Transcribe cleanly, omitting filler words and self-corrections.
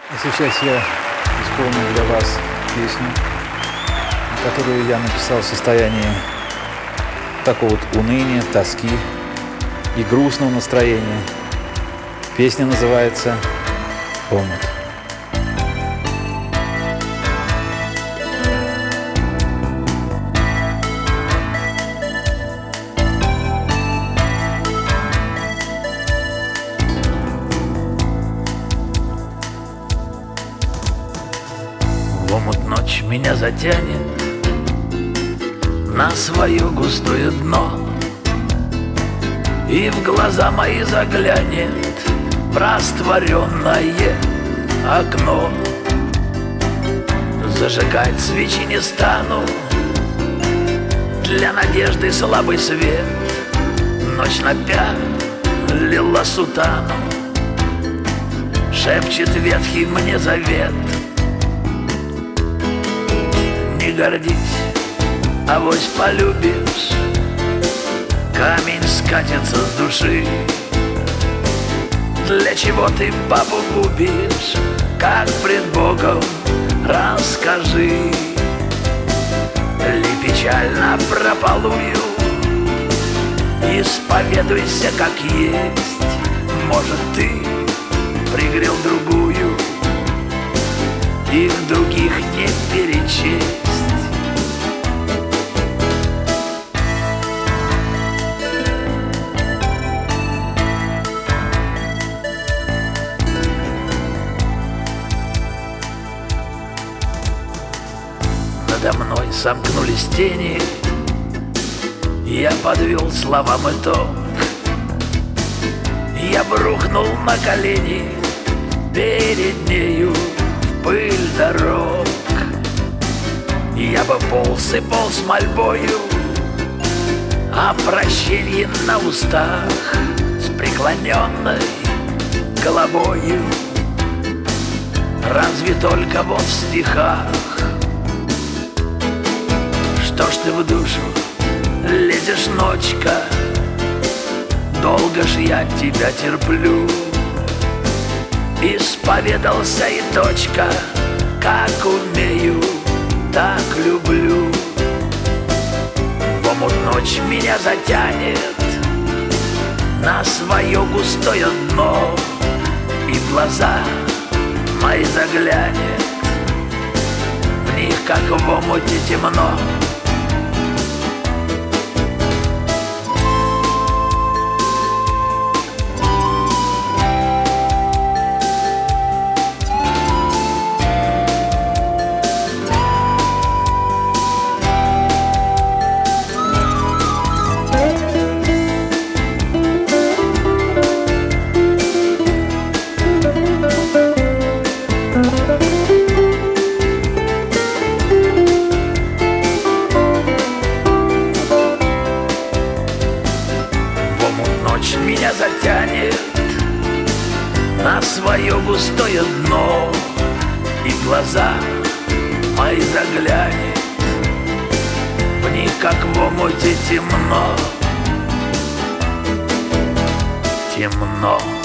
Сейчас я исполню для вас песню, которую я написал в состоянии такого вот уныния, тоски и грустного настроения. Песня называется «Омут». В омут ночь меня затянет на свое густое дно, и в глаза мои заглянет в растворенное окно. Зажигать свечи не стану, для надежды слабый свет. Ночь напялила сутану, шепчет ветхий мне завет. Не гордись, авось полюбишь, камень скатится с души. Для чего ты бабу губишь, как пред Богом расскажи. Ли печально прополую, исповедуйся как есть. Может, ты пригрел другую, их других не перечесть. Надо мной сомкнулись тени, я подвел словам итог. Я брухнул на колени перед нею в пыль дорог. Я бы полз и полз мольбою о прощении на устах, с преклоненной головою. Разве только вот в стихах. Что ж ты в душу лезешь, ночка? Долго ж я тебя терплю. Исповедался и точка, как умею, так люблю. В омут ночь меня затянет на свое густое дно, и в глаза мои заглянет, в них, как в омуте, темно. Ночь меня затянет на свое густое дно, и в глаза мои заглянет, в них, как в омуте, темно. Темно.